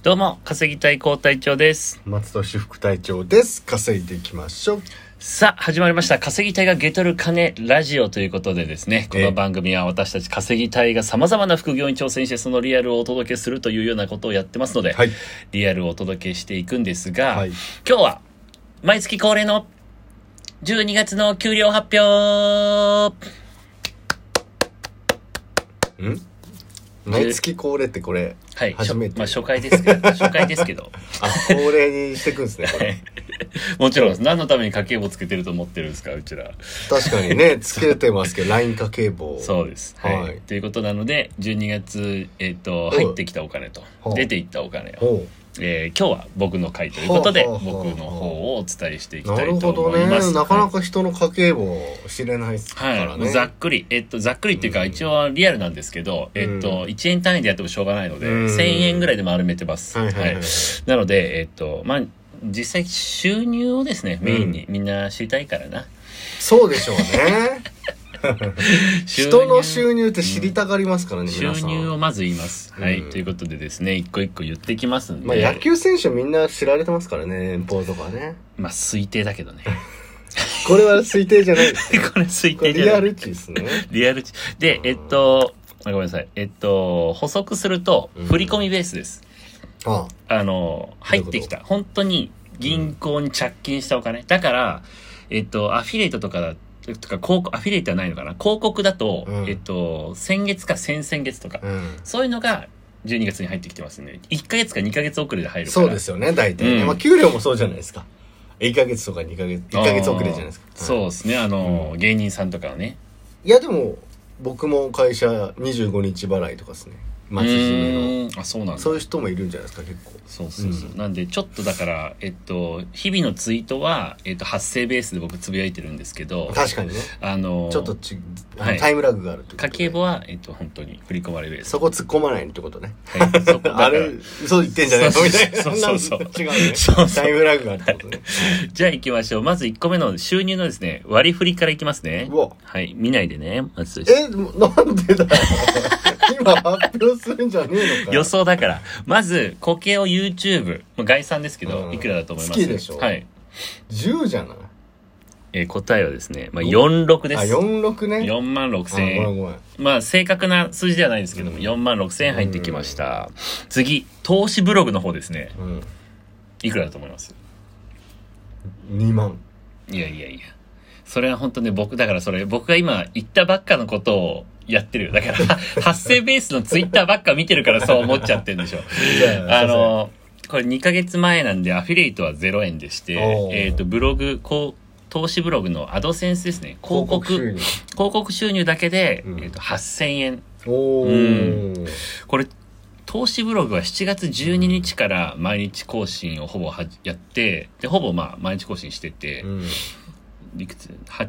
どうも稼ぎたい高隊長です。 松戸市副隊長です。稼いでいきましょう。 さあ始まりました、稼ぎたいがゲトる金ラジオということでですね、この番組は私たち稼ぎたいが様々な副業に挑戦してそのリアルをお届けするというようなことをやってますので、 はい、 リアルをお届けしていくんですが、 はい、 今日は毎月恒例の12月の給料発表。 毎月恒例ってこれ、 はい、 初めて、 初回ですけど初回ですけど恒例にしていくんですねこれもちろん何のために家計簿つけてると思ってるんですかうちら。 確かにねつけてますけど LINE 家計簿。 そうです、はい、ということなので12月、入ってきたお金と出ていったお金を、今日は僕の回ということで、僕の方をお伝えしていきたいと思います。 なるほどね。なかなか人の家計簿知れないですからね。 はい、ざっくりざっくりっていうか、一応はリアルなんですけど、1円単位でやってもしょうがないので、1000円ぐらいで丸めてます。はい。なので実際収入をですねメインにみんな知りたいからな。 そうでしょうね。人の収入って知りたがりますからね、皆さん。 収入をまず言います。はい、ということでですね、一個一個言ってきますんで。 野球選手みんな知られてますからね、年俸とかね。 推定だけどね。 これは推定じゃないですこれ推定じゃない。 リアル値ですね。 リアル値。で、ごめんなさい。補足すると、振り込みベースです。入ってきた。本当に銀行に着金したお金。だから、アフィリエイトとかアフィリエイトはないのかな、広告だと、先月か先々月とか、そういうのが12月に入ってきてますね。1ヶ月か2ヶ月遅れで入るから。 そうですよね、大体ね。給料もそうじゃないですか。1ヶ月とか2ヶ月、1ヶ月遅れじゃないですか。 そうですね、芸人さんとかはね。 いやでも、僕も会社25日払いとかですね。松締めの。 そうなんだ。 そういう人もいるんじゃないですか、結構。 そう。なんで、ちょっとだから、日々のツイートは、発生ベースで僕つぶやいてるんですけど。 確かにね。ちょっとタイムラグがあるということで。 家計簿は、本当に振り込まれベース。 そこ突っ込まないってことね。 はい。そこあれ、嘘言ってんじゃないのみたいな。 そう。 違うね。タイムラグがあるってことね。 じゃあ行きましょう。まず1個目の収入のですね、割り振りからいきますね。はい。見ないでね。まずなんでだよ。今発表するんじゃねえのか。 予想だから。まず、固形を YouTube。概算ですけど、いくらだと思います？ 好きでしょ？ はい。 10じゃない？ 答えはですね、46です。 46ね。 4万6千円。ごめん。正確な数字ではないですけども、4万6千円入ってきました。次、投資ブログの方ですね。いくらだと思います？ 2 万。 いや。それは本当ね、僕が今言ったばっかのことをやってるよ。だから、発生ベースのツイッターばっか見てるからそう思っちゃってるんでしょ。これ2ヶ月前なんでアフィリエイトは0円でして、ブログ、投資ブログのアドセンスですね。広告収入だけで、8000円。これ、投資ブログは7月12日から毎日更新をほぼやって、で、ほぼ毎日更新してて、いくつ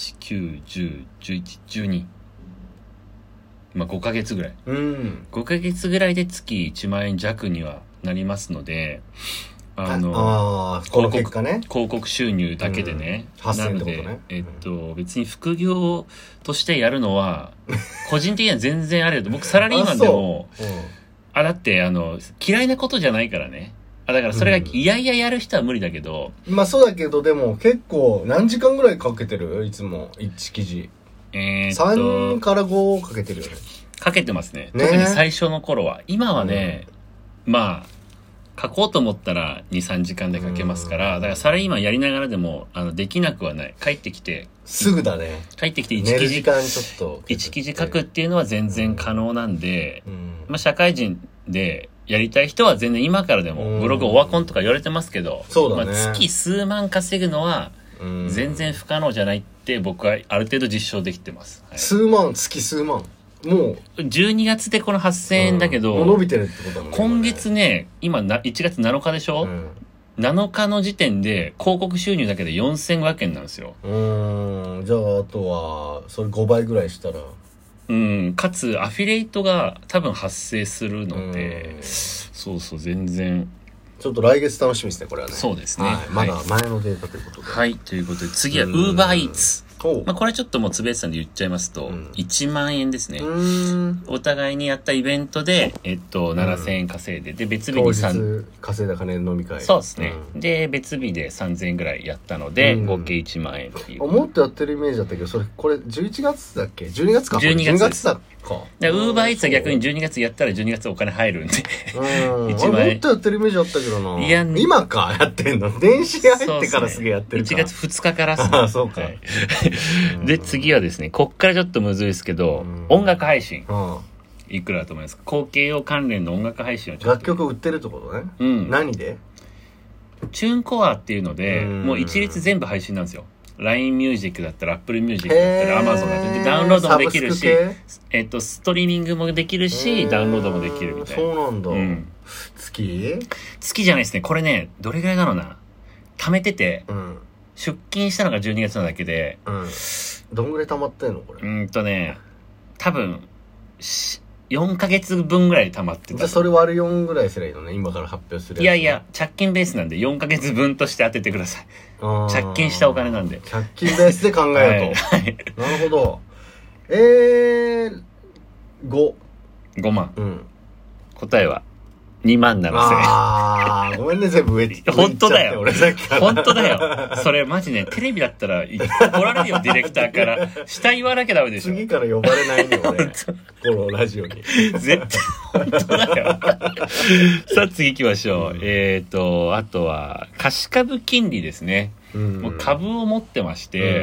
?8、9、10、11、12。5ヶ月ぐらい。5ヶ月ぐらいで月1万円弱にはなりますので、 この結果ね。 広告収入だけでね。 なので、 別に副業としてやるのは、個人的には全然ありだと。僕サラリーマンでも、だって、嫌いなことじゃないからね。だからそれがいやいややる人は無理だけど。 そうだけど、でも結構何時間ぐらいかけてる？いつも1記事。3から5かけてるよね。 かけてますね。特に最初の頃は。今はね、書こうと思ったら2、3時間で書けますから、だからサラリーマンやりながらでも、できなくはない。帰ってきて。 すぐだね。 帰ってきて 1記事。 1記事書くっていうのは全然可能なんで、社会人でやりたい人は全然今からでも、ブログオワコンとか言われてますけど、月数万稼ぐのは、全然不可能じゃないって僕はある程度実証できてます。 月数万。もう 12月でこの8000円だけど、 もう伸びてるってことだもんね。 今月ね、今1月7日でしょ、7日の時点で広告収入だけで4500円なんですよ。 じゃああとはそれ5倍ぐらいしたら、 かつアフィリエイトが多分発生するので、全然ちょっと来月楽しみですね、これはね。 そうですね。 まだ前のデータということで。 はい、ということで次は Uber Eats。 まあ、これちょっともうつべさんで言っちゃいますと、1万円ですね。お互いにやったイベントで、7000円稼いで、で、別日に当日稼いだ金飲み会。 そうですね。で、別日で3000円ぐらいやったので、合計1万円っていう。 もっとやってるイメージだったけど、これ11月だっけ ?12 月か。 12月だっか。 ウーバーイーツは逆に12月やったら12月お金入るんで。 1万円。もっとやってるイメージあったけどな。いや、今か、やってんの。電子入ってからすげえやってるか。 1月2日からっすね。 ああ、そうか。 で、次はですね、こっからちょっとむずいですけど、音楽配信。いくらだと思いますか？後継用関連の音楽配信を楽曲売ってるってことね。何で？ チューンコアっていうので、もう一律全部配信なんですよ。LINE ミュージックだったら Apple ミュージックだったら Amazon だったらダウンロードもできるし、ストリーミングもできるし、ダウンロードもできるみたいな。 そうなんだ。月じゃないですね。これね、どれぐらいだろうな。貯めてて、出勤したのが12月なだけで、 どんぐらい貯まってんのこれ。 多分、4ヶ月分ぐらい溜まってた。 じゃあそれ割る4ぐらいすればいいのね。今から発表するやつ。 いや、借金ベースなんで4ヶ月分として当ててください。借金したお金なんで。 借金ベースで考えようと。はい、なるほど。5 万。答えは2万7千円。 ああ、ごめんね、全部上って。 本当だよ。 俺さっきから。 本当だよ。それマジね、テレビだったら怒られるよ、ディレクターから。下言わなきゃダメでしょ。 次から呼ばれないよ、俺。このラジオに。 絶対、本当だよ。さあ、次行きましょう。あとは、貸株金利ですね。もう株を持ってまして、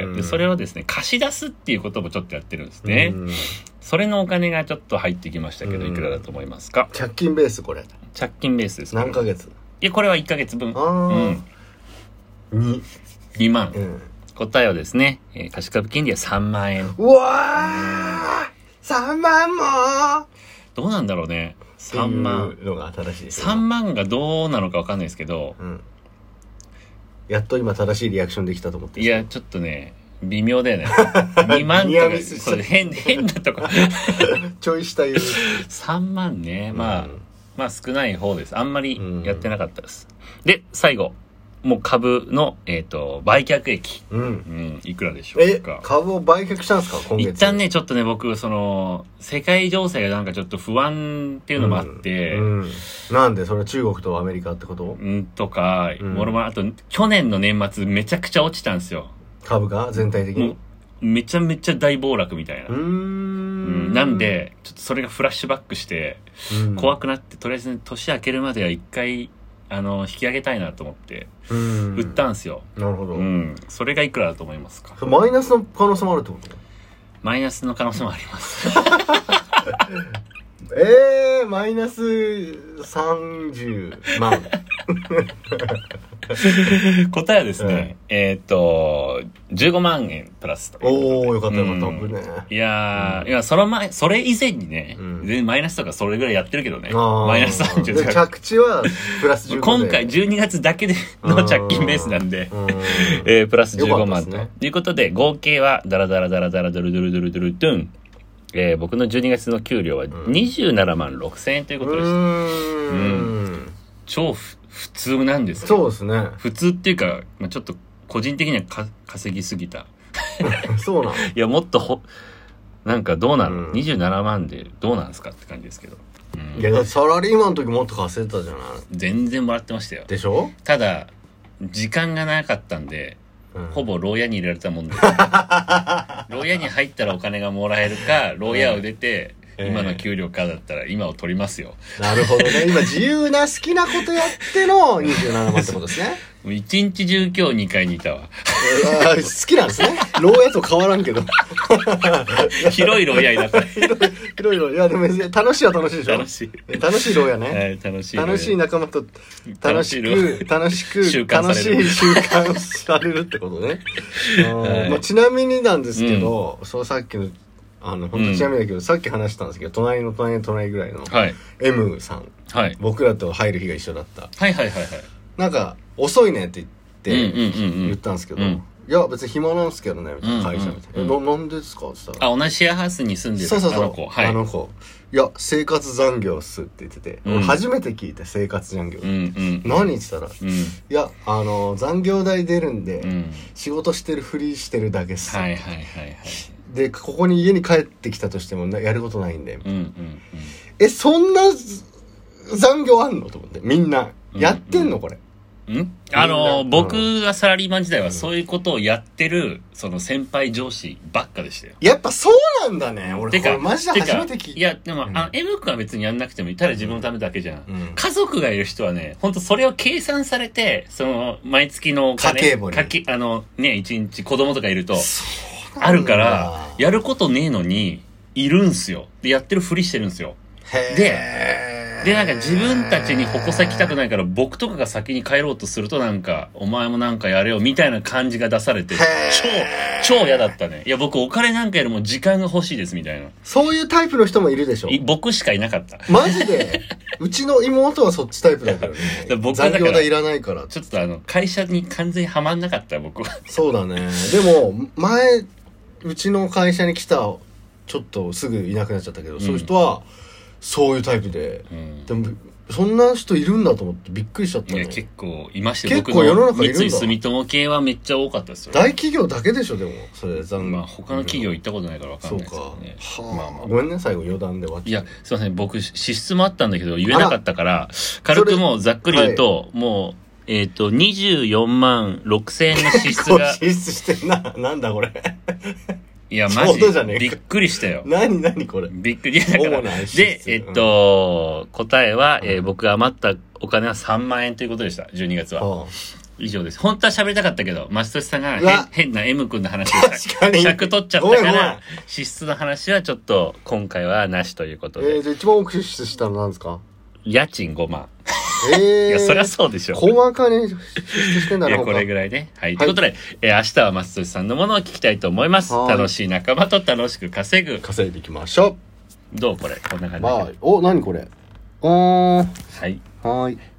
でそれをですね、貸し出すっていうこともちょっとやってるんですね。それのお金がちょっと入ってきましたけど、いくらだと思いますか？ 借金ベースこれ。 借金ベースです。 何ヶ月？ いや、これは1ヶ月分。2万。答えはですね、貸株金利は3万円。 うわー !3 万もどうなんだろうね。3万。 っていうのが新しいです 3万がどうなのか分かんないですけど、 やっと今正しいリアクションできたと思って。 いや、ちょっとね、微妙だよね。2万とか、そう変なとこ。 ちょい下言う。 3万ね。まあ少ない方です。あんまりやってなかったです。で、最後。もう株の、売却益。いくらでしょうか。 株を売却したんですか今月。 一旦ね、ちょっとね、僕、世界情勢がなんかちょっと不安っていうのもあって、 なんでそれ中国とアメリカってこととか、あと、去年の年末めちゃくちゃ落ちたんですよ。 株が全体的にめちゃめちゃ大暴落みたいな。なんで、ちょっとそれがフラッシュバックして、怖くなって、とりあえず年明けるまでは一回、引き上げたいなと思って、売ったんですよ。 なるほど。 それがいくらだと思いますか？ マイナスの可能性もあるってこと？ マイナスの可能性もあります。 マイナス30万。 答えはですね、15万円プラスと。 おー、よかったよかった。 いや、それ以前にね、全然マイナスとかそれぐらいやってるけどね。マイナス30。 着地はプラス15。 今回12月だけでの借金ベースなんで、プラス15万と。いうことで、合計はダラダラダラダラドルドゥルドゥルドゥルドゥン。僕の12月の給料は27万6千円ということです。超普通なんですけど。そうですね。 普通っていうか、ちょっと個人的には稼ぎすぎた。 そうなの？ いや、もっとなんかどうなの？ 27 万でどうなんですかって感じですけど。 いや、サラリーマンの時もっと稼いでたじゃない？ 全然もらってましたよ。 でしょ？ただ、時間がなかったんで、ほぼ牢屋に入れられたもんで。牢屋に入ったらお金がもらえるか、牢屋を出て、今の給料かだったら今を取りますよ。 なるほどね。今自由な好きなことやっての27万ってことですね。 もう一日中今日2階にいたわ。 好きなんですね。牢屋と変わらんけど。 広い牢屋になった。 広い牢屋。いやでも楽しいは楽しいでしょ。 楽しい。 楽しい牢屋ね。 はい、楽しい。 楽しい仲間と楽しく楽しい習慣されるってことね。ちなみになんですけど、さっきの本当ちなみにだけど、さっき話したんですけど、隣ぐらいの M さん、僕らと入る日が一緒だった。なんか遅いねって言ったんですけど、 いや別に暇なんすけどねみたいな、会社みたいな、なんでですかって言ったら、 同じシェアハウスに住んでるそうそうそう、 あの子、はい、 あの子、いや生活残業っすって言ってて、俺初めて聞いて生活残業、何って言ったら、いや残業代出るんで、仕事してるふりしてるだけっす、 はいはいはいはい、 でここに家に帰ってきたとしてもやることないんで、そんな残業あんのと思って、みんなやってんのこれ、 僕がサラリーマン時代はそういうことをやってる、その先輩上司ばっかでしたよ。 やっぱそうなんだね。俺これマジで初めて聞いた。 いや、でも、M 君は別にやんなくてもいい。ただ自分のためだけじゃん。家族がいる人はね、ほんとそれを計算されて、その、毎月のお金、 家計簿に。一日子供とかいると、あるから、やることねえのに、いるんすよ。で、やってるふりしてるんすよ。で、なんか自分たちに矛先たくないから僕とかが先に帰ろうとするとなんか、お前もなんかやれよみたいな感じが出されて、超嫌だったね。いや僕お金なんかよりも時間が欲しいですみたいな。 そういうタイプの人もいるでしょ。 僕しかいなかった。 マジでうちの妹はそっちタイプだからね。僕はだから残業代いらないから。 ちょっと会社に完全にはまんなかった僕は。 そうだね。でも、前、うちの会社に来た、ちょっとすぐいなくなっちゃったけど、そういう人は、そういうタイプで、でもそんな人いるんだと思ってびっくりしちゃったね。 いや結構いましたよ。結構世の中いるんだ。 三井住友系はめっちゃ多かったですよ。 大企業だけでしょでもそれまあ他の企業行ったことないから分かんないですけどね。 そうか。まあごめんね最後余談で終わっちゃう。 いやすいません僕支出もあったんだけど言えなかったから軽くもうざっくり言うと、もう24万6千円の支出が支出してんな。なんだこれ。 いや、マジびっくりしたよ。 何これ。 びっくり。だから、で、答えは、僕が余ったお金は3万円ということでした。12月は。以上です。本当は喋りたかったけど、松俊さんが変な M 君の話を尺取っちゃったから、支出の話はちょっと今回はなしということで。 じゃあ一番多く支出したの何ですか？ 家賃5万。いや、そりゃそうでしょ。 細かに支出してんだろう。 いや、これぐらいね。はい。ということで、明日は松俊さんのものを聞きたいと思います。楽しい仲間と楽しく稼ぐ。 稼いでいきましょう。 どうこれこんな感じ。 何これ。はい。 はい。